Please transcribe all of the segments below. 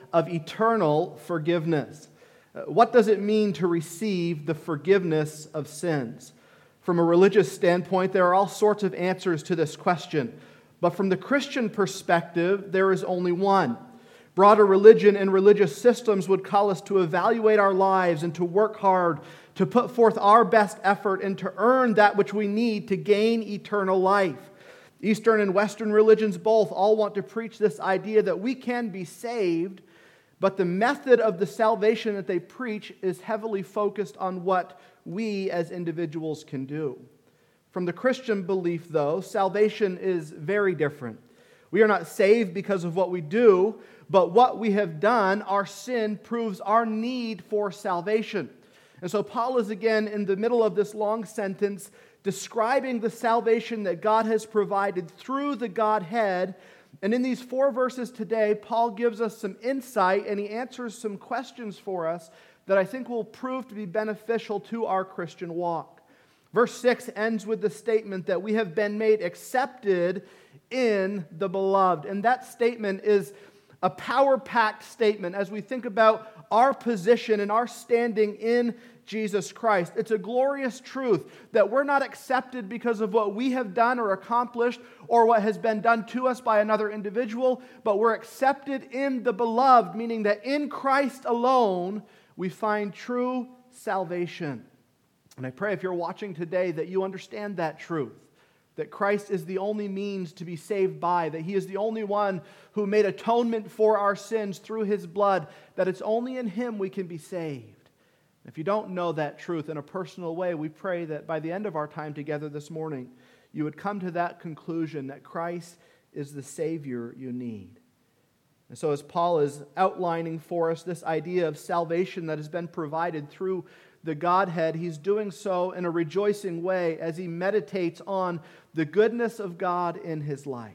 of eternal forgiveness. What does it mean to receive the forgiveness of sins? From a religious standpoint, there are all sorts of answers to this question. But from the Christian perspective, there is only one. Broader religion and religious systems would call us to evaluate our lives and to work hard, to put forth our best effort and to earn that which we need to gain eternal life. Eastern and Western religions both all want to preach this idea that we can be saved, but the method of the salvation that they preach is heavily focused on what we as individuals can do. From the Christian belief, though, salvation is very different. We are not saved because of what we do, but what we have done. Our sin proves our need for salvation. And so Paul is again in the middle of this long sentence describing the salvation that God has provided through the Godhead. And in these 4 verses today, Paul gives us some insight and he answers some questions for us that I think will prove to be beneficial to our Christian walk. Verse 6 ends with the statement that we have been made accepted in the Beloved. And that statement is a power-packed statement as we think about our position and our standing in Jesus Christ. It's a glorious truth that we're not accepted because of what we have done or accomplished or what has been done to us by another individual, but we're accepted in the Beloved, meaning that in Christ alone we find true salvation. And I pray if you're watching today that you understand that truth, that Christ is the only means to be saved by, that He is the only one who made atonement for our sins through His blood, that it's only in Him we can be saved. If you don't know that truth in a personal way, we pray that by the end of our time together this morning, you would come to that conclusion that Christ is the Savior you need. And so as Paul is outlining for us this idea of salvation that has been provided through the Godhead, he's doing so in a rejoicing way as he meditates on the goodness of God in his life.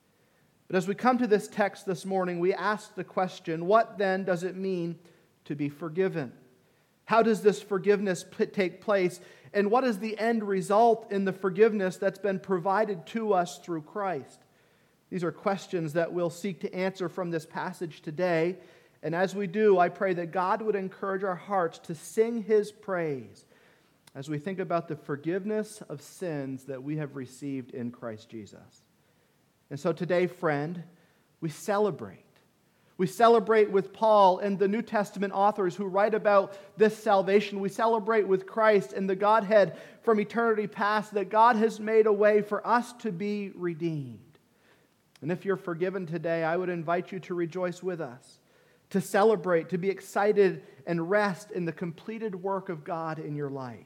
But as we come to this text this morning, we ask the question, what then does it mean to be forgiven? How does this forgiveness take place? And what is the end result in the forgiveness that's been provided to us through Christ? These are questions that we'll seek to answer from this passage today. And as we do, I pray that God would encourage our hearts to sing His praise as we think about the forgiveness of sins that we have received in Christ Jesus. And so today, friend, we celebrate. We celebrate with Paul and the New Testament authors who write about this salvation. We celebrate with Christ and the Godhead from eternity past that God has made a way for us to be redeemed. And if you're forgiven today, I would invite you to rejoice with us, to celebrate, to be excited and rest in the completed work of God in your life.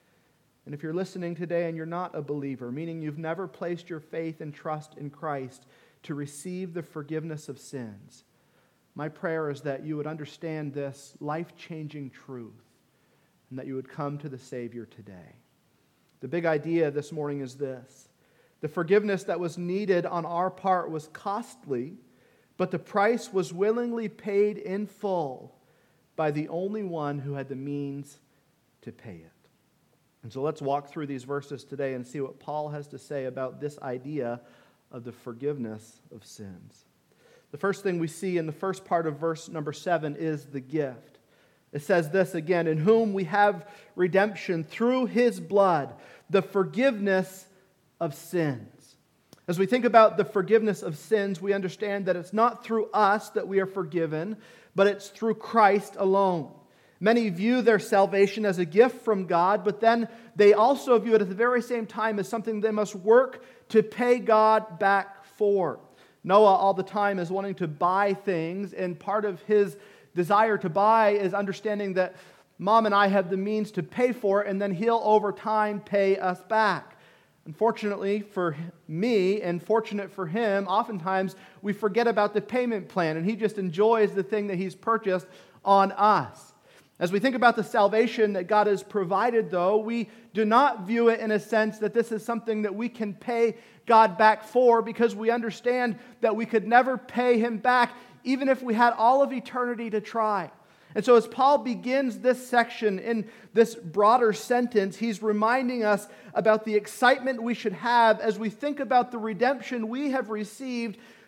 And if you're listening today and you're not a believer, meaning you've never placed your faith and trust in Christ to receive the forgiveness of sins, my prayer is that you would understand this life-changing truth and that you would come to the Savior today. The big idea this morning is this: the forgiveness that was needed on our part was costly, but the price was willingly paid in full by the only one who had the means to pay it. And so let's walk through these verses today and see what Paul has to say about this idea of the forgiveness of sins. The first thing we see in the first part of verse number 7 is the gift. It says this again, in whom we have redemption through His blood, the forgiveness of sins. As we think about the forgiveness of sins, we understand that it's not through us that we are forgiven, but it's through Christ alone. Many view their salvation as a gift from God, but then they also view it at the very same time as something they must work to pay God back for. Noah all the time is wanting to buy things, and part of his desire to buy is understanding that Mom and I have the means to pay for it, and then He'll over time pay us back. Unfortunately for me, and fortunate for him, oftentimes we forget about the payment plan, and he just enjoys the thing that he's purchased on us. As we think about the salvation that God has provided, though, we do not view it in a sense that this is something that we can pay God back for, because we understand that we could never pay Him back, even if we had all of eternity to try. And so as Paul begins this section in this broader sentence, he's reminding us about the excitement we should have as we think about the redemption we have received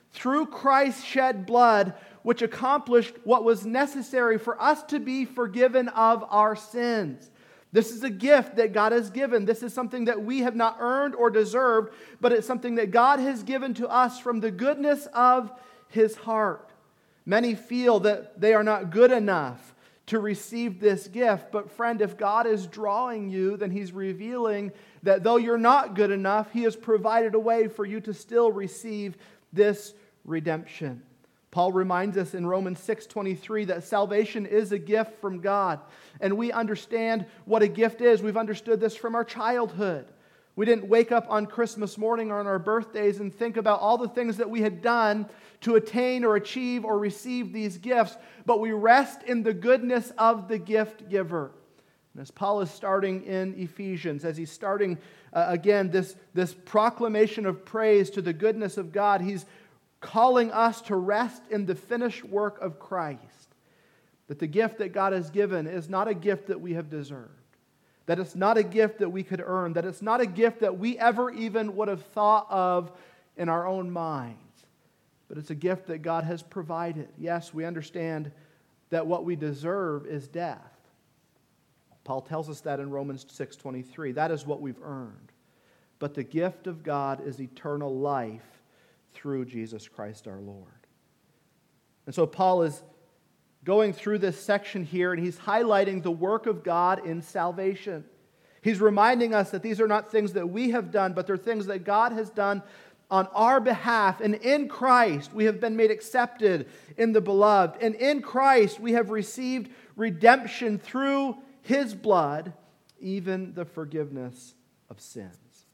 through Christ's shed blood, which accomplished what was necessary for us to be forgiven of our sins. This is a gift that God has given. This is something that we have not earned or deserved, but it's something that God has given to us from the goodness of His heart. Many feel that they are not good enough to receive this gift. But friend, if God is drawing you, then He's revealing that though you're not good enough, He has provided a way for you to still receive this redemption. Paul reminds us in Romans 6:23 that salvation is a gift from God. And we understand what a gift is. We've understood this from our childhood. We didn't wake up on Christmas morning or on our birthdays and think about all the things that we had done to attain or achieve or receive these gifts, but we rest in the goodness of the gift giver. And as Paul is starting in Ephesians, as he's starting again this proclamation of praise to the goodness of God, he's calling us to rest in the finished work of Christ. That the gift that God has given is not a gift that we have deserved. That it's not a gift that we could earn. That it's not a gift that we ever even would have thought of in our own minds. But it's a gift that God has provided. Yes, we understand that what we deserve is death. Paul tells us that in Romans 6:23. That is what we've earned. But the gift of God is eternal life through Jesus Christ our Lord. And so Paul is going through this section here, and he's highlighting the work of God in salvation. He's reminding us that these are not things that we have done, but they're things that God has done on our behalf. And in Christ, we have been made accepted in the beloved. And in Christ, we have received redemption through His blood, even the forgiveness of sins.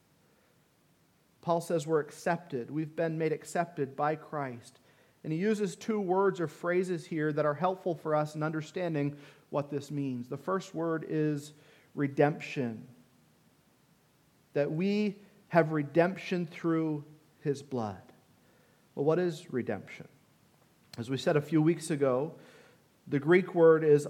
Paul says we're accepted. We've been made accepted by Christ. And he uses two words or phrases here that are helpful for us in understanding what this means. The first word is redemption. That we have redemption through His blood. Well, what is redemption? As we said a few weeks ago, the Greek word is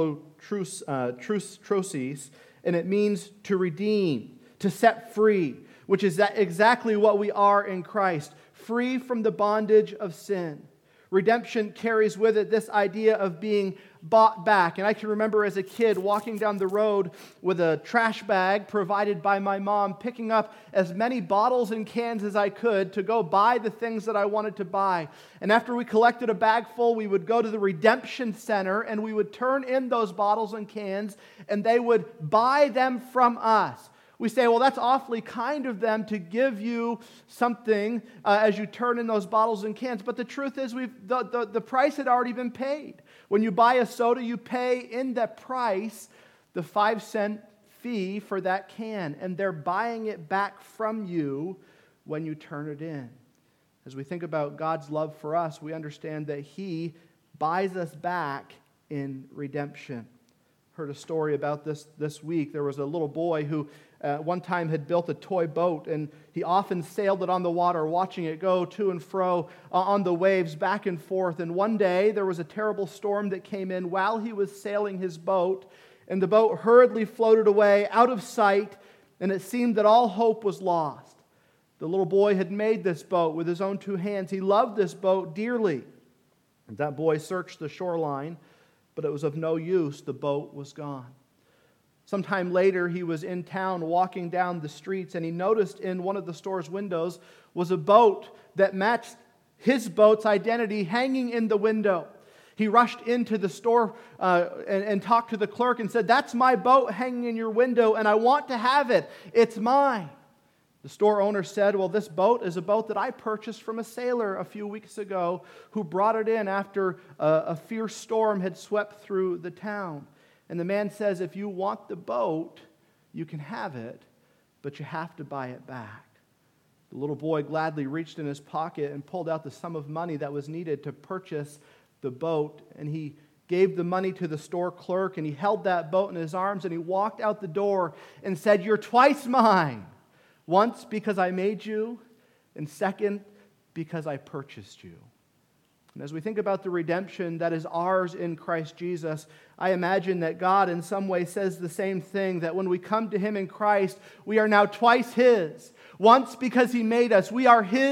apolutrosis, and it means to redeem, to set free, which is exactly what we are in Christ, free from the bondage of sin. Redemption carries with it this idea of being bought back. And I can remember as a kid walking down the road with a trash bag provided by my mom, picking up as many bottles and cans as I could to go buy the things that I wanted to buy. And after we collected a bag full, we would go to the redemption center and we would turn in those bottles and cans, and they would buy them from us. We say, well, that's awfully kind of them to give you something as you turn in those bottles and cans. But the truth is, the price had already been paid. When you buy a soda, you pay in that price the 5-cent fee for that can. And they're buying it back from you when you turn it in. As we think about God's love for us, we understand that He buys us back in redemption. Heard a story about this week. There was a little boy who one time had built a toy boat, and he often sailed it on the water, watching it go to and fro on the waves, back and forth. And one day, there was a terrible storm that came in while he was sailing his boat, and the boat hurriedly floated away out of sight, and it seemed that all hope was lost. The little boy had made this boat with his own two hands. He loved this boat dearly. And that boy searched the shoreline, but it was of no use. The boat was gone. Sometime later, he was in town walking down the streets, and he noticed in one of the store's windows was a boat that matched his boat's identity hanging in the window. He rushed into the store and talked to the clerk and said, "That's my boat hanging in your window, and I want to have it. It's mine." The store owner said, "Well, this boat is a boat that I purchased from a sailor a few weeks ago who brought it in after a fierce storm had swept through the town." And the man says, "If you want the boat, you can have it, but you have to buy it back." The little boy gladly reached in his pocket and pulled out the sum of money that was needed to purchase the boat. And he gave the money to the store clerk, and he held that boat in his arms, and he walked out the door and said, "You're twice mine. Once because I made you, and second because I purchased you." And as we think about the redemption that is ours in Christ Jesus, I imagine that God in some way says the same thing, that when we come to Him in Christ, we are now twice His. Once because He made us. We are His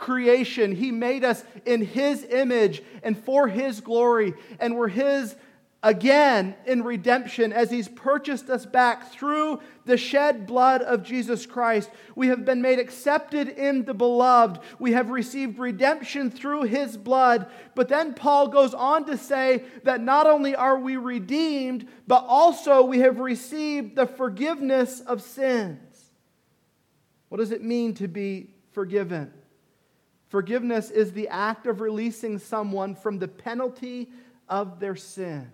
creation. He made us in His image and for His glory. And we're His again in redemption as He's purchased us back through the shed blood of Jesus Christ. We have been made accepted in the Beloved. We have received redemption through His blood. But then Paul goes on to say that not only are we redeemed, but also we have received the forgiveness of sins. What does it mean to be forgiven? Forgiveness is the act of releasing someone from the penalty of their sin.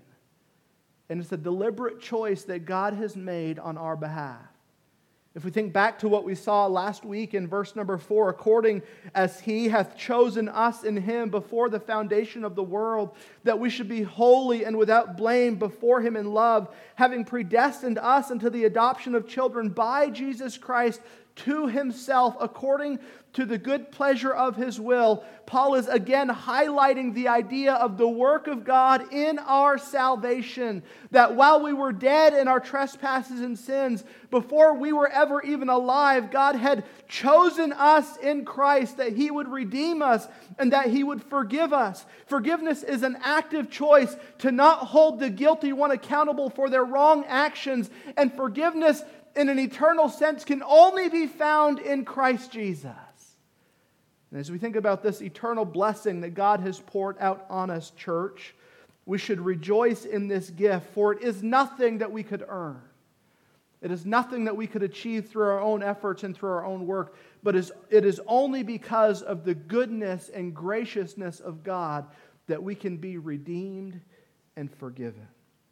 And it's a deliberate choice that God has made on our behalf. If we think back to what we saw last week in verse number 4, according as He hath chosen us in Him before the foundation of the world, that we should be holy and without blame before Him in love, having predestined us unto the adoption of children by Jesus Christ to Himself, according to the good pleasure of His will. Paul is again highlighting the idea of the work of God in our salvation. That while we were dead in our trespasses and sins, before we were ever even alive, God had chosen us in Christ, that He would redeem us and that He would forgive us. Forgiveness is an active choice to not hold the guilty one accountable for their wrong actions. And forgiveness in an eternal sense can only be found in Christ Jesus. And as we think about this eternal blessing that God has poured out on us, church, we should rejoice in this gift, for it is nothing that we could earn. It is nothing that we could achieve through our own efforts and through our own work, but it is only because of the goodness and graciousness of God that we can be redeemed and forgiven.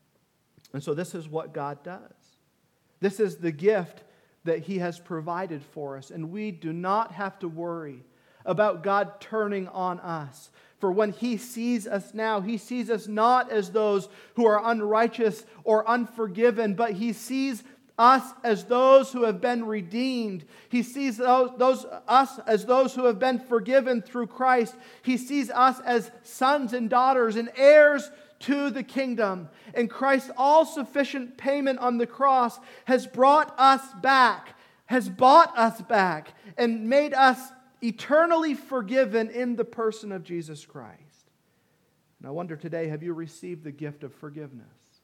And so this is what God does. This is the gift that He has provided for us, and we do not have to worry about God turning on us. For when He sees us now, He sees us not as those who are unrighteous or unforgiven, but He sees us as those who have been redeemed. He sees us as those who have been forgiven through Christ. He sees us as sons and daughters and heirs to the kingdom. And Christ's all-sufficient payment on the cross has brought us back, has bought us back, and made us eternally forgiven in the person of Jesus Christ. And I wonder today, have you received the gift of forgiveness?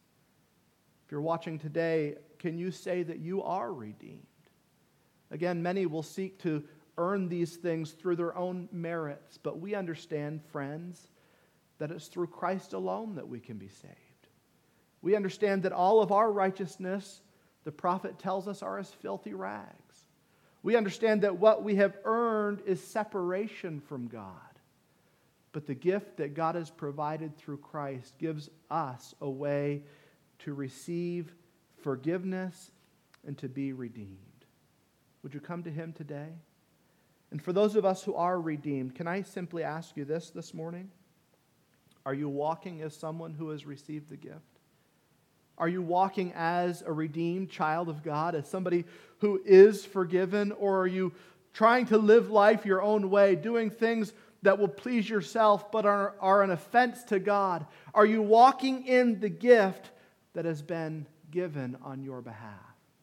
If you're watching today, can you say that you are redeemed? Again, many will seek to earn these things through their own merits, but we understand, friends, that it's through Christ alone that we can be saved. We understand that all of our righteousness, the prophet tells us, are as filthy rags. We understand that what we have earned is separation from God. But the gift that God has provided through Christ gives us a way to receive forgiveness and to be redeemed. Would you come to Him today? And for those of us who are redeemed, can I simply ask you this morning? Are you walking as someone who has received the gift? Are you walking as a redeemed child of God, as somebody who is forgiven? Or are you trying to live life your own way, doing things that will please yourself but are an offense to God? Are you walking in the gift that has been given on your behalf?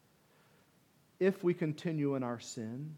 If we continue in our sin,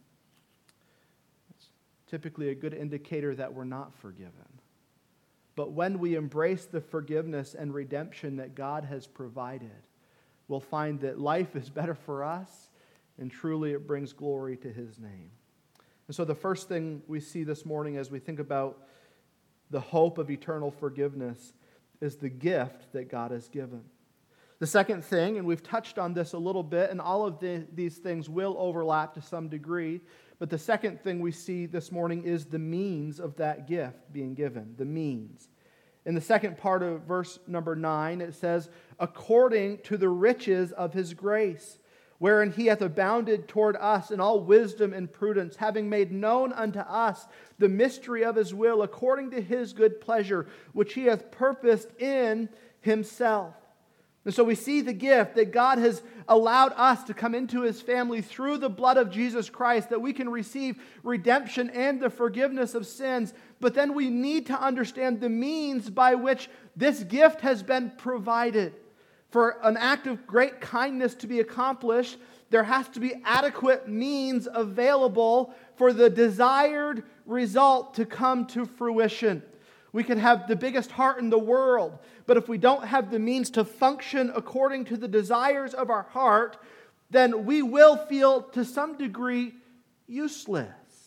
it's typically a good indicator that we're not forgiven. But when we embrace the forgiveness and redemption that God has provided, we'll find that life is better for us, and truly it brings glory to His name. And so the first thing we see this morning as we think about the hope of eternal forgiveness is the gift that God has given. The second thing, and we've touched on this a little bit, and all of these things will overlap to some degree, but the second thing we see this morning is the means of that gift being given, the means. In the second part of verse number 9, it says, according to the riches of His grace, wherein He hath abounded toward us in all wisdom and prudence, having made known unto us the mystery of His will, according to His good pleasure, which He hath purposed in Himself. And so we see the gift that God has allowed us to come into His family through the blood of Jesus Christ, that we can receive redemption and the forgiveness of sins. But then we need to understand the means by which this gift has been provided. For an act of great kindness to be accomplished, there has to be adequate means available for the desired result to come to fruition. We can have the biggest heart in the world, but if we don't have the means to function according to the desires of our heart, then we will feel to some degree useless.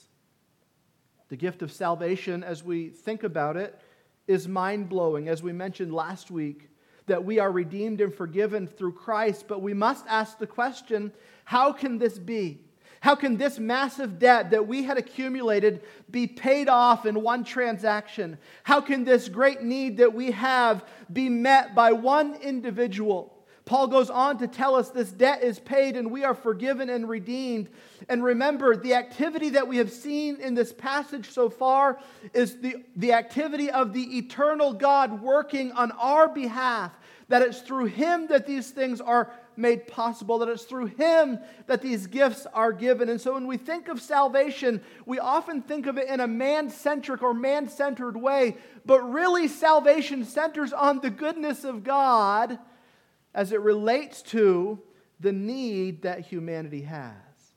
The gift of salvation, as we think about it, is mind-blowing. As we mentioned last week, that we are redeemed and forgiven through Christ, but we must ask the question, how can this be? How can this massive debt that we had accumulated be paid off in one transaction? How can this great need that we have be met by one individual? Paul goes on to tell us this debt is paid and we are forgiven and redeemed. And remember, the activity that we have seen in this passage so far is the activity of the eternal God working on our behalf. That it's through Him that these things are made possible, that it's through Him that these gifts are given. And so when we think of salvation, we often think of it in a man-centric or man-centered way, but really salvation centers on the goodness of God as it relates to the need that humanity has.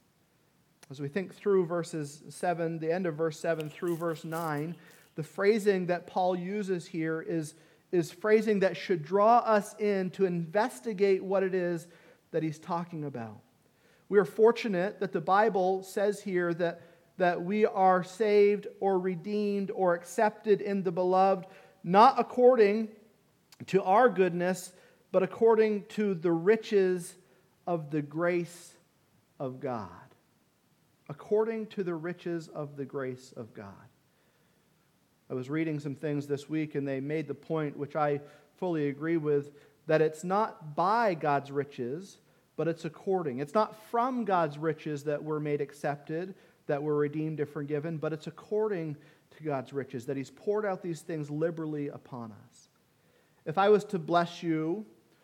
As we think through verses 7, the end of verse 7 through verse 9, the phrasing that Paul uses here is phrasing that should draw us in to investigate what it is that he's talking about. We are fortunate that the Bible says here that we are saved or redeemed or accepted in the beloved, not according to our goodness, but according to the riches of the grace of God. According to the riches of the grace of God. I was reading some things this week and they made the point, which I fully agree with, that it's not by God's riches, but it's according. It's not from God's riches that we're made accepted, that we're redeemed and forgiven, but it's according to God's riches, that He's poured out these things liberally upon us. If I was to bless you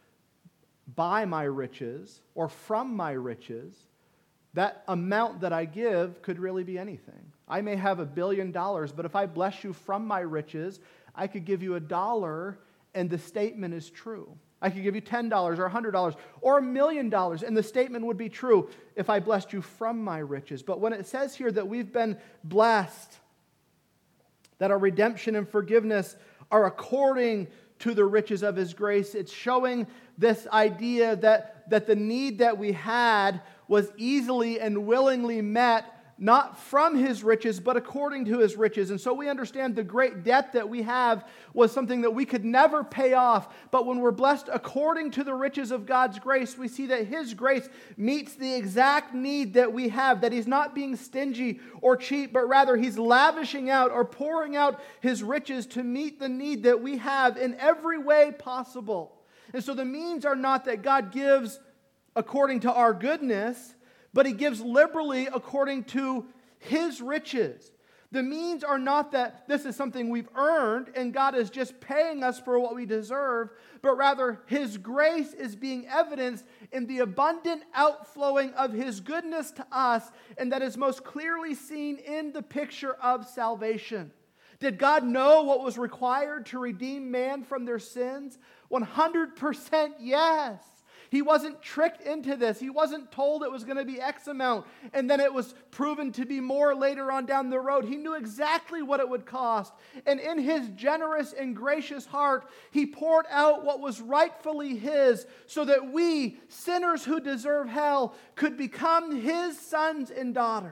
by my riches or from my riches, that amount that I give could really be anything. I may have $1 billion, but if I bless you from my riches, I could give you $1 and the statement is true. I could give you $10 or $100 or $1 million and the statement would be true if I blessed you from my riches. But when it says here that we've been blessed, that our redemption and forgiveness are according to the riches of His grace, it's showing this idea that the need that we had was easily and willingly met, not from His riches, but according to His riches. And so we understand the great debt that we have was something that we could never pay off. But when we're blessed according to the riches of God's grace, we see that His grace meets the exact need that we have, that He's not being stingy or cheap, but rather He's lavishing out or pouring out His riches to meet the need that we have in every way possible. And so the means are not that God gives according to our goodness, but He gives liberally according to His riches. The means are not that this is something we've earned and God is just paying us for what we deserve, but rather His grace is being evidenced in the abundant outflowing of His goodness to us, and that is most clearly seen in the picture of salvation. Did God know what was required to redeem man from their sins? 100% yes. He wasn't tricked into this. He wasn't told it was going to be X amount, and then it was proven to be more later on down the road. He knew exactly what it would cost. And in His generous and gracious heart, He poured out what was rightfully His so that we, sinners who deserve hell, could become His sons and daughters.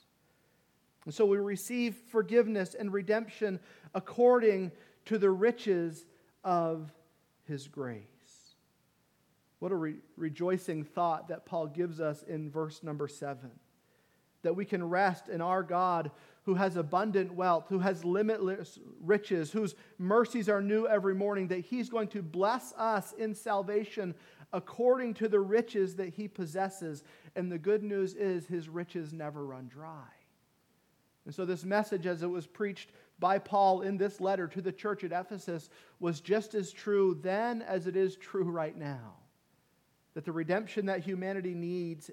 And so we receive forgiveness and redemption according to the riches of His grace. What a rejoicing thought that Paul gives us in verse number 7. That we can rest in our God who has abundant wealth, who has limitless riches, whose mercies are new every morning, that He's going to bless us in salvation according to the riches that He possesses. And the good news is His riches never run dry. And so this message, as it was preached by Paul in this letter to the church at Ephesus, was just as true then as it is true right now. That the redemption that humanity needs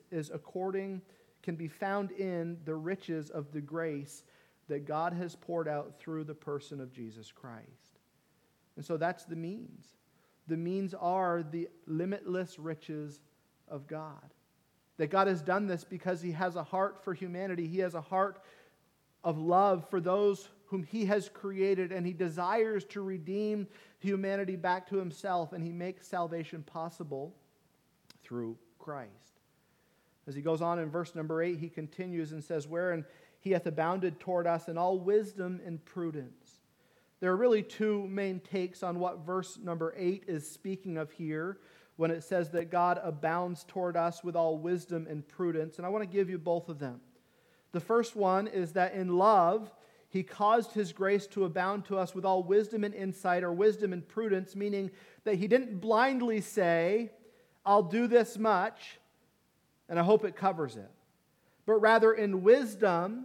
can be found in the riches of the grace that God has poured out through the person of Jesus Christ. And so that's the means. The means are the limitless riches of God. that God has done this because He has a heart for humanity. He has a heart of love for those whom He has created, and He desires to redeem humanity back to Himself, and He makes salvation possible through Christ. As he goes on in verse number 8, he continues and says, wherein He hath abounded toward us in all wisdom and prudence. There are really two main takes on what verse number 8 is speaking of here when it says that God abounds toward us with all wisdom and prudence. And I want to give you both of them. The first one is that in love, He caused His grace to abound to us with all wisdom and insight, or wisdom and prudence, meaning that He didn't blindly say, I'll do this much, and I hope it covers it. But rather in wisdom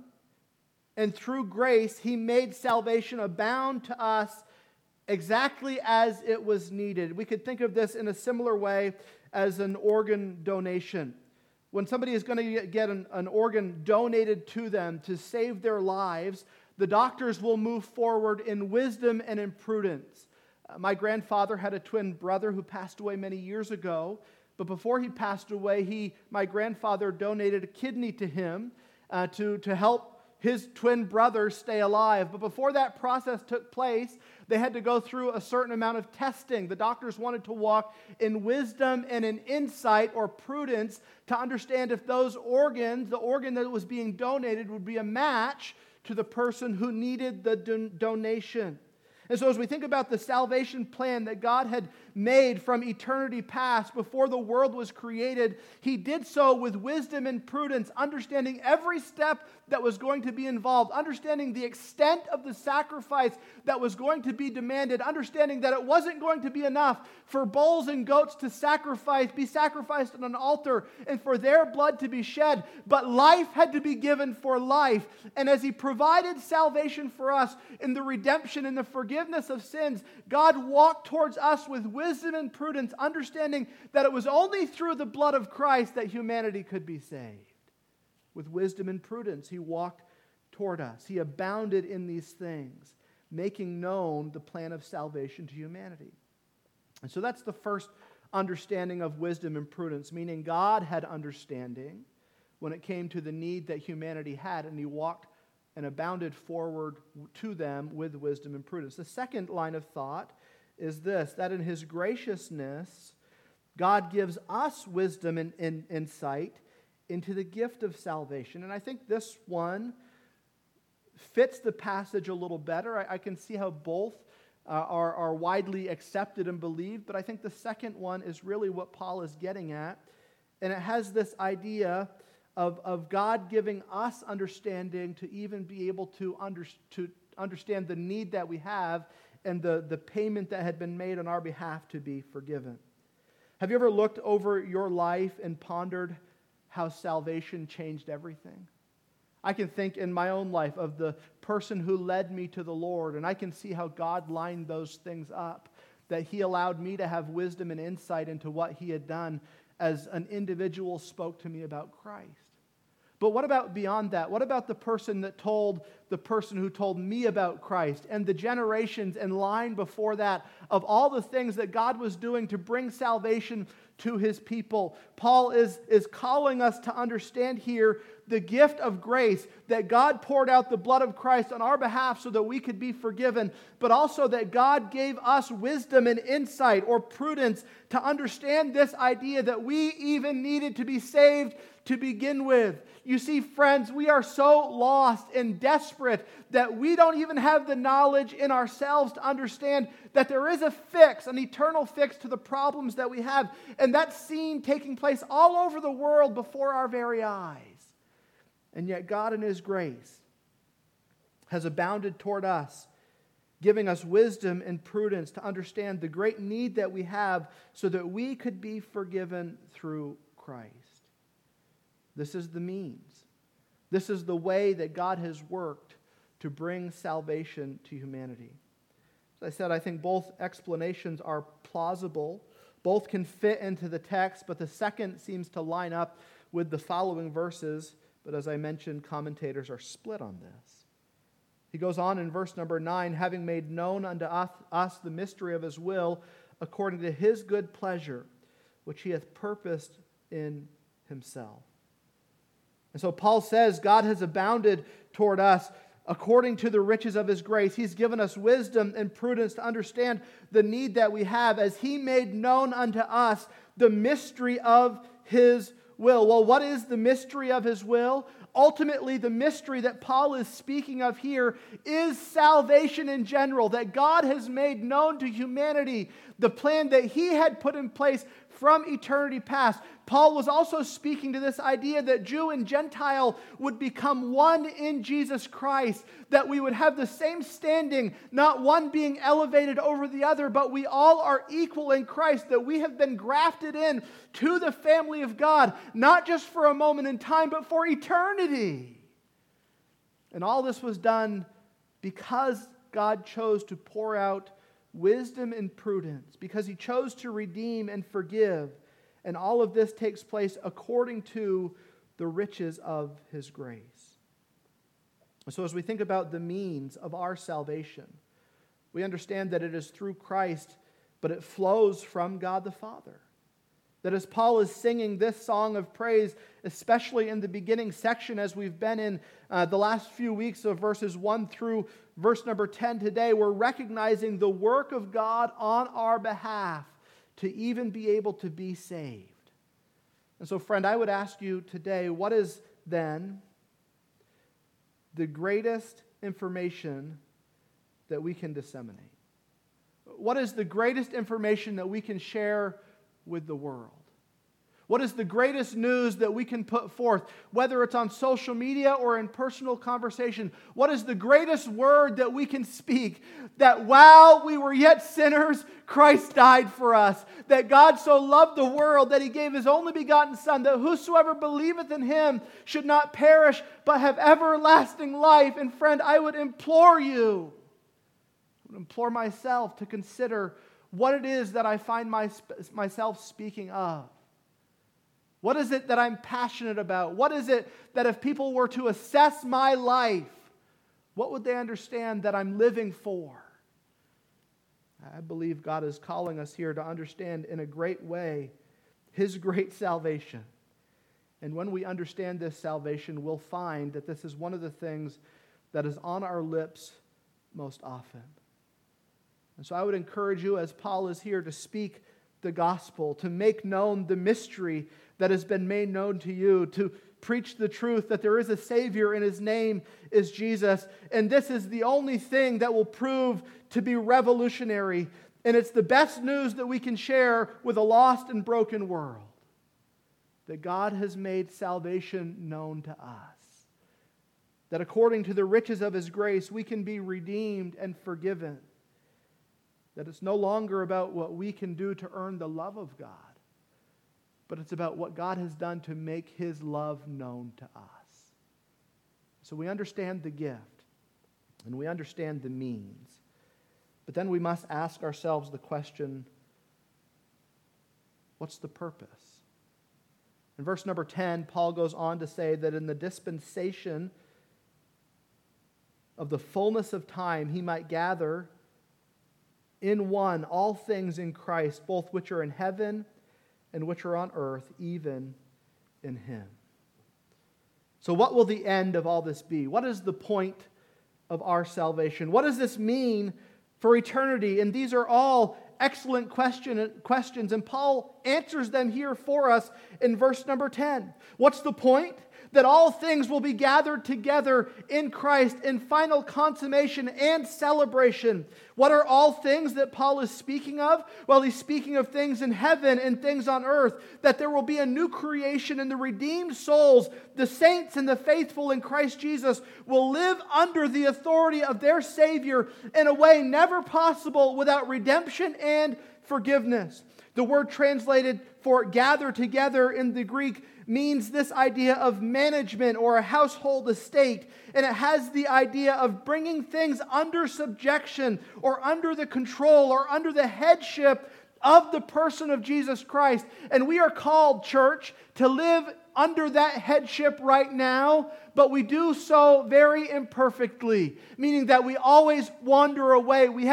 and through grace, He made salvation abound to us exactly as it was needed. We could think of this in a similar way as an organ donation. When somebody is going to get an organ donated to them to save their lives, the doctors will move forward in wisdom and in prudence. My grandfather had a twin brother who passed away many years ago. But before he passed away, my grandfather donated a kidney to him to help his twin brother stay alive. But before that process took place, they had to go through a certain amount of testing. The doctors wanted to walk in wisdom and in insight or prudence to understand if those organs, the organ that was being donated, would be a match to the person who needed the donation. And so as we think about the salvation plan that God had made from eternity past before the world was created, He did so with wisdom and prudence, understanding every step that was going to be involved, understanding the extent of the sacrifice that was going to be demanded, understanding that it wasn't going to be enough for bulls and goats to be sacrificed on an altar and for their blood to be shed, but life had to be given for life. And as He provided salvation for us in the redemption and the forgiveness of sins, God walked towards us with wisdom and prudence, understanding that it was only through the blood of Christ that humanity could be saved. With wisdom and prudence, He walked toward us. He abounded in these things, making known the plan of salvation to humanity. And so that's the first understanding of wisdom and prudence, meaning God had understanding when it came to the need that humanity had, and He walked and abounded forward to them with wisdom and prudence. The second line of thought is this, that in His graciousness, God gives us wisdom and insight into the gift of salvation. And I think this one fits the passage a little better. I can see how both are widely accepted and believed, but I think the second one is really what Paul is getting at. And it has this idea of God giving us understanding to even be able to understand the need that we have and the payment that had been made on our behalf to be forgiven. Have you ever looked over your life and pondered how salvation changed everything? I can think in my own life of the person who led me to the Lord, and I can see how God lined those things up, that He allowed me to have wisdom and insight into what He had done as an individual spoke to me about Christ. But what about beyond that? What about the person that told the person who told me about Christ, and the generations in line before that of all the things that God was doing to bring salvation to His people? Paul is calling us to understand here the gift of grace, that God poured out the blood of Christ on our behalf so that we could be forgiven, but also that God gave us wisdom and insight or prudence to understand this idea that we even needed to be saved to begin with. You see, friends, we are so lost and desperate that we don't even have the knowledge in ourselves to understand that there is a fix, an eternal fix to the problems that we have. And that's seen taking place all over the world before our very eyes. And yet God in His grace has abounded toward us, giving us wisdom and prudence to understand the great need that we have so that we could be forgiven through Christ. This is the means. This is the way that God has worked to bring salvation to humanity. As I said, I think both explanations are plausible. Both can fit into the text, but the second seems to line up with the following verses. But as I mentioned, commentators are split on this. He goes on in verse number 9, having made known unto us the mystery of His will, according to His good pleasure, which He hath purposed in himself. And so Paul says God has abounded toward us according to the riches of his grace. He's given us wisdom and prudence to understand the need that we have as he made known unto us the mystery of his will. Well, what is the mystery of his will? Ultimately, the mystery that Paul is speaking of here is salvation in general, that God has made known to humanity the plan that he had put in place from eternity past. Paul was also speaking to this idea that Jew and Gentile would become one in Jesus Christ, that we would have the same standing, not one being elevated over the other, but we all are equal in Christ, that we have been grafted in to the family of God, not just for a moment in time, but for eternity. And all this was done because God chose to pour out wisdom and prudence, because he chose to redeem and forgive. And all of this takes place according to the riches of his grace. So as we think about the means of our salvation, we understand that it is through Christ, but it flows from God the Father. That as Paul is singing this song of praise, especially in the beginning section as we've been in the last few weeks of verses 1 through verse number 10 today, we're recognizing the work of God on our behalf to even be able to be saved. And so, friend, I would ask you today, what is then the greatest information that we can disseminate? What is the greatest information that we can share with the world? What is the greatest news that we can put forth, whether it's on social media or in personal conversation? What is the greatest word that we can speak? That while we were yet sinners, Christ died for us. That God so loved the world that he gave his only begotten Son, that whosoever believeth in him should not perish, but have everlasting life. And friend, I would implore you, I would implore myself to consider what it is that I find myself speaking of. What is it that I'm passionate about? What is it that if people were to assess my life, what would they understand that I'm living for? I believe God is calling us here to understand in a great way his great salvation. And when we understand this salvation, we'll find that this is one of the things that is on our lips most often. And so I would encourage you, as Paul is here, to speak the gospel, to make known the mystery that has been made known to you, to preach the truth that there is a Savior and his name is Jesus. And this is the only thing that will prove to be revolutionary. And it's the best news that we can share with a lost and broken world. That God has made salvation known to us. That according to the riches of his grace, we can be redeemed and forgiven. That it's no longer about what we can do to earn the love of God, but it's about what God has done to make his love known to us. So we understand the gift, and we understand the means. But then we must ask ourselves the question, what's the purpose? In verse number 10, Paul goes on to say that in the dispensation of the fullness of time, he might gather in one all things in Christ, both which are in heaven and which are on earth, even in him. So what will the end of all this be? What is the point of our salvation? What does this mean for eternity? And these are all excellent questions, and Paul answers them here for us in verse number 10. What's the point? That all things will be gathered together in Christ in final consummation and celebration. What are all things that Paul is speaking of? Well, he's speaking of things in heaven and things on earth. That there will be a new creation, and the redeemed souls, the saints and the faithful in Christ Jesus, will live under the authority of their Savior in a way never possible without redemption and forgiveness. The word translated for gather together in the Greek means this idea of management or a household estate. And it has the idea of bringing things under subjection or under the control or under the headship of the person of Jesus Christ. And we are called, church, to live under that headship right now, but we do so very imperfectly, meaning that we always wander away. We have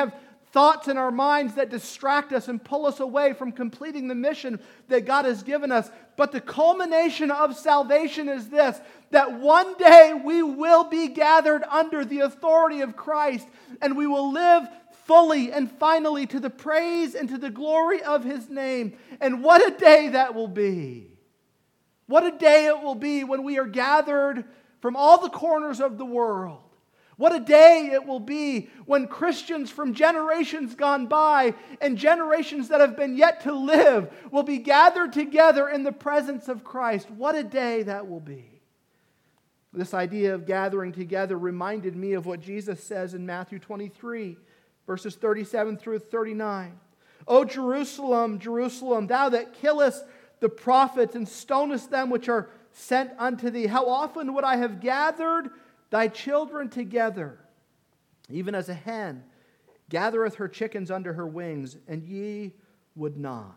thoughts in our minds that distract us and pull us away from completing the mission that God has given us. But the culmination of salvation is this, that one day we will be gathered under the authority of Christ, and we will live fully and finally to the praise and to the glory of His name. And what a day that will be. What a day it will be when we are gathered from all the corners of the world. What a day it will be when Christians from generations gone by and generations that have been yet to live will be gathered together in the presence of Christ. What a day that will be. This idea of gathering together reminded me of what Jesus says in Matthew 23, verses 37 through 39. O Jerusalem, Jerusalem, thou that killest the prophets and stonest them which are sent unto thee, how often would I have gathered thy children together, even as a hen gathereth her chickens under her wings, and ye would not.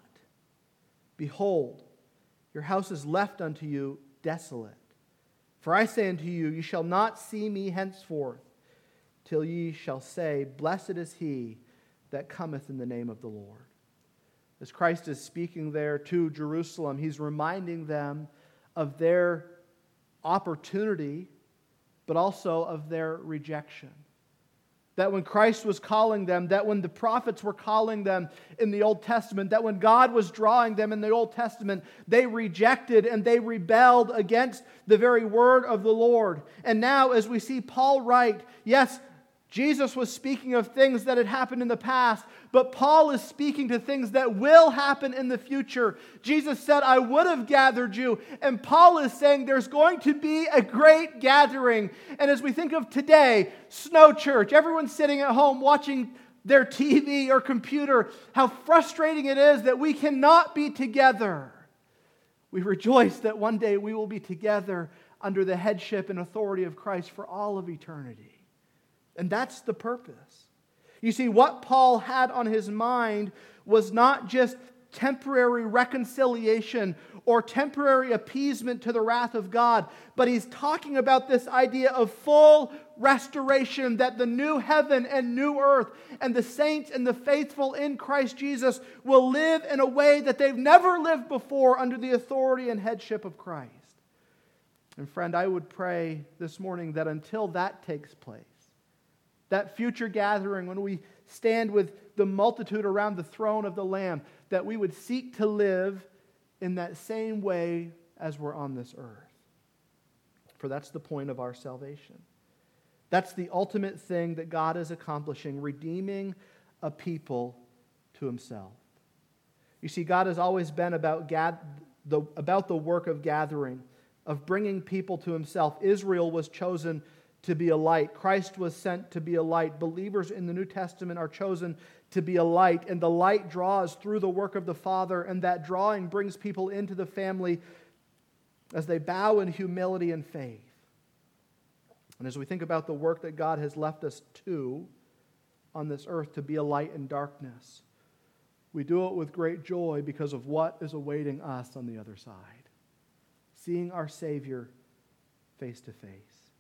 Behold, your house is left unto you desolate. For I say unto you, ye shall not see me henceforth, till ye shall say, Blessed is he that cometh in the name of the Lord. As Christ is speaking there to Jerusalem, He's reminding them of their opportunity, but also of their rejection. That when Christ was calling them, that when the prophets were calling them in the Old Testament, that when God was drawing them in the Old Testament, they rejected and they rebelled against the very word of the Lord. And now, as we see Paul write, yes, Jesus was speaking of things that had happened in the past, but Paul is speaking to things that will happen in the future. Jesus said, I would have gathered you. And Paul is saying there's going to be a great gathering. And as we think of today, Snow Church, everyone sitting at home watching their TV or computer, how frustrating it is that we cannot be together. We rejoice that one day we will be together under the headship and authority of Christ for all of eternity. And that's the purpose. You see, what Paul had on his mind was not just temporary reconciliation or temporary appeasement to the wrath of God, but he's talking about this idea of full restoration, that the new heaven and new earth and the saints and the faithful in Christ Jesus will live in a way that they've never lived before under the authority and headship of Christ. And friend, I would pray this morning that until that takes place, that future gathering when we stand with the multitude around the throne of the Lamb, that we would seek to live in that same way as we're on this earth. For that's the point of our salvation. That's the ultimate thing that God is accomplishing, redeeming a people to Himself. You see, God has always been about the work of gathering, of bringing people to Himself. Israel was chosen to be a light. Christ was sent to be a light. Believers in the New Testament are chosen to be a light, and the light draws through the work of the Father, and that drawing brings people into the family as they bow in humility and faith. And as we think about the work that God has left us to on this earth, to be a light in darkness, we do it with great joy because of what is awaiting us on the other side. Seeing our Savior face to face.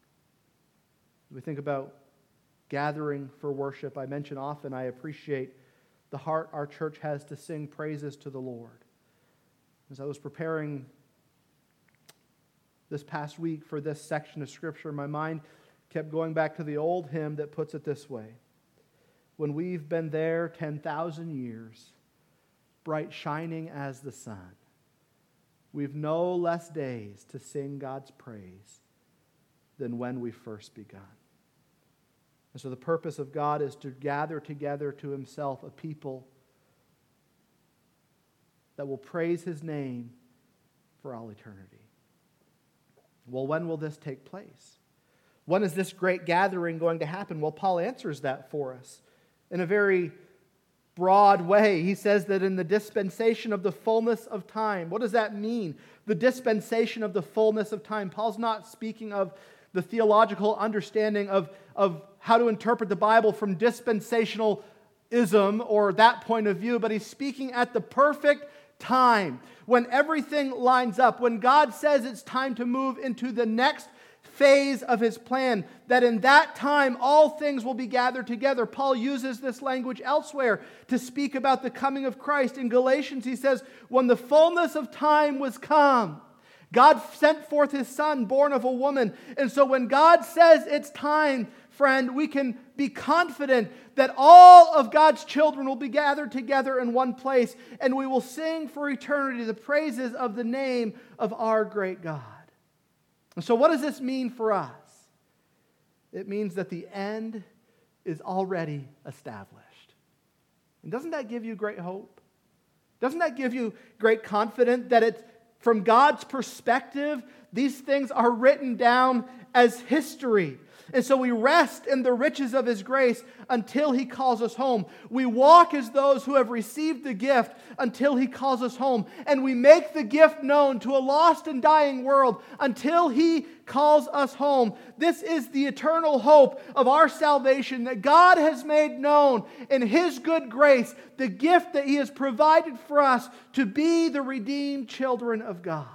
We think about gathering for worship. I mention often I appreciate the heart our church has to sing praises to the Lord. As I was preparing this past week for this section of Scripture, my mind kept going back to the old hymn that puts it this way. When we've been there 10,000 years, bright shining as the sun, we've no less days to sing God's praise than when we first begun. And so the purpose of God is to gather together to Himself a people that will praise His name for all eternity. Well, when will this take place? When is this great gathering going to happen? Well, Paul answers that for us in a very broad way. He says that in the dispensation of the fullness of time. What does that mean? The dispensation of the fullness of time. Paul's not speaking of the theological understanding of how to interpret the Bible from dispensationalism or that point of view, but he's speaking at the perfect time, when everything lines up, when God says it's time to move into the next phase of his plan, that in that time all things will be gathered together. Paul uses this language elsewhere to speak about the coming of Christ. In Galatians, he says, when the fullness of time was come, God sent forth his Son, born of a woman. And so when God says it's time, friend, we can be confident that all of God's children will be gathered together in one place, and we will sing for eternity the praises of the name of our great God. And so what does this mean for us? It means that the end is already established. And doesn't that give you great hope? Doesn't that give you great confidence that it's from God's perspective, these things are written down as history? And so we rest in the riches of his grace until he calls us home. We walk as those who have received the gift until he calls us home. And we make the gift known to a lost and dying world until he calls us home. This is the eternal hope of our salvation, that God has made known in his good grace the gift that he has provided for us to be the redeemed children of God.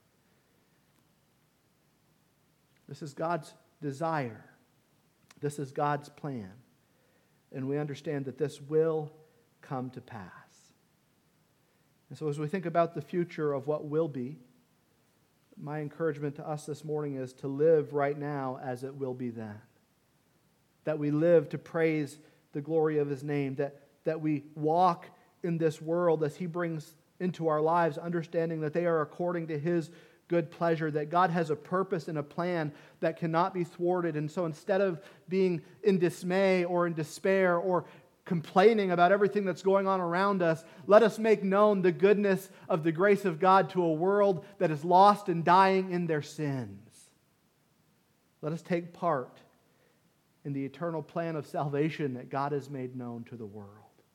This is God's desire. This is God's plan. And we understand that this will come to pass. And so as we think about the future of what will be, my encouragement to us this morning is to live right now as it will be then. That we live to praise the glory of his name. That we walk in this world as he brings into our lives, understanding that they are according to his good pleasure, that God has a purpose and a plan that cannot be thwarted. And so instead of being in dismay or in despair or complaining about everything that's going on around us, let us make known the goodness of the grace of God to a world that is lost and dying in their sins. Let us take part in the eternal plan of salvation that God has made known to the world.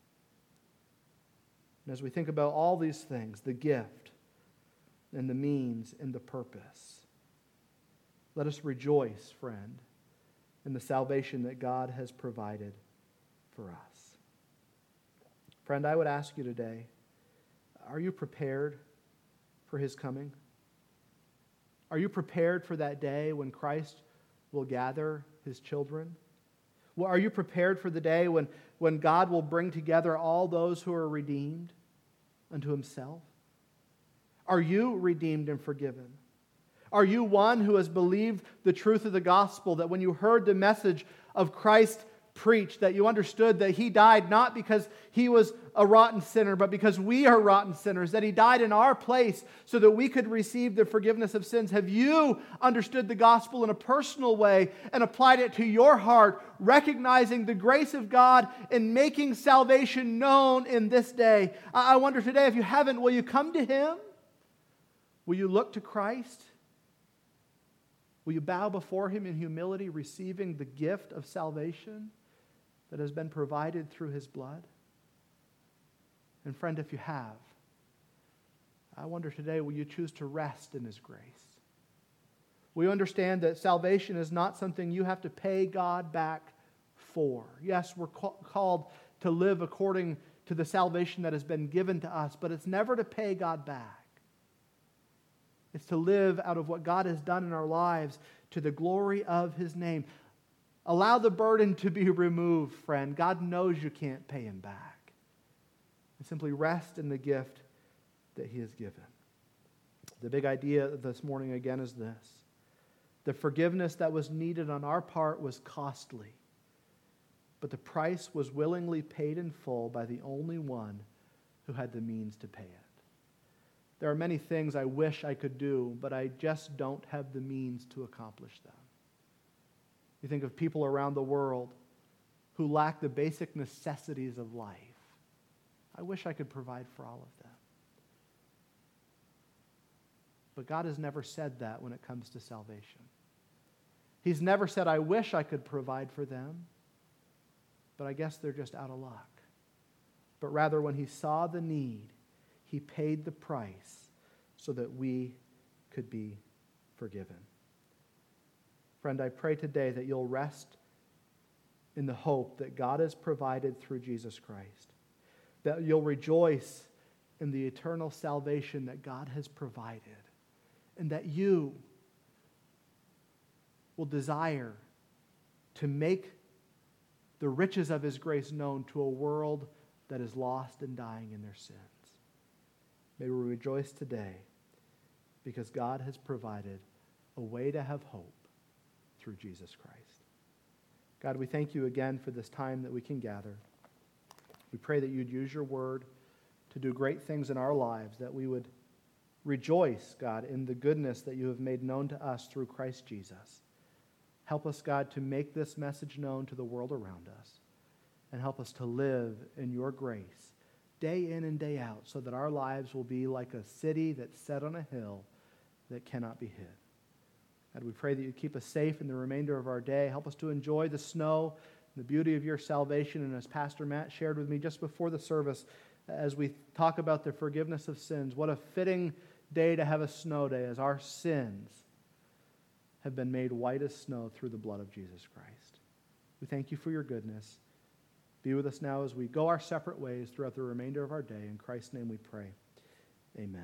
And as we think about all these things, the gift, and the means and the purpose, let us rejoice, friend, in the salvation that God has provided for us. Friend, I would ask you today, are you prepared for his coming? Are you prepared for that day when Christ will gather his children? Well, are you prepared for the day when God will bring together all those who are redeemed unto himself? Are you redeemed and forgiven? Are you one who has believed the truth of the gospel, that when you heard the message of Christ preached, that you understood that he died not because he was a rotten sinner, but because we are rotten sinners, that he died in our place so that we could receive the forgiveness of sins? Have you understood the gospel in a personal way and applied it to your heart, recognizing the grace of God in making salvation known in this day? I wonder today, if you haven't, will you come to him? Will you look to Christ? Will you bow before him in humility, receiving the gift of salvation that has been provided through his blood? And friend, if you have, I wonder today, will you choose to rest in his grace? Will you understand that salvation is not something you have to pay God back for? Yes, we're called to live according to the salvation that has been given to us, but it's never to pay God back. It's to live out of what God has done in our lives to the glory of his name. Allow the burden to be removed, friend. God knows you can't pay him back. And simply rest in the gift that he has given. The big idea this morning again is this: the forgiveness that was needed on our part was costly, but the price was willingly paid in full by the only one who had the means to pay it. There are many things I wish I could do, but I just don't have the means to accomplish them. You think of people around the world who lack the basic necessities of life. I wish I could provide for all of them. But God has never said that when it comes to salvation. He's never said, I wish I could provide for them, but I guess they're just out of luck. But rather, when he saw the need, he paid the price so that we could be forgiven. Friend, I pray today that you'll rest in the hope that God has provided through Jesus Christ, that you'll rejoice in the eternal salvation that God has provided, and that you will desire to make the riches of his grace known to a world that is lost and dying in their sins. May we rejoice today because God has provided a way to have hope through Jesus Christ. God, we thank you again for this time that we can gather. We pray that you'd use your word to do great things in our lives, that we would rejoice, God, in the goodness that you have made known to us through Christ Jesus. Help us, God, to make this message known to the world around us, and help us to live in your grace day in and day out so that our lives will be like a city that's set on a hill that cannot be hid. God, we pray that you keep us safe in the remainder of our day. Help us to enjoy the snow and the beauty of your salvation. And as Pastor Matt shared with me just before the service, as we talk about the forgiveness of sins, what a fitting day to have a snow day as our sins have been made white as snow through the blood of Jesus Christ. We thank you for your goodness. Be with us now as we go our separate ways throughout the remainder of our day. In Christ's name we pray. Amen.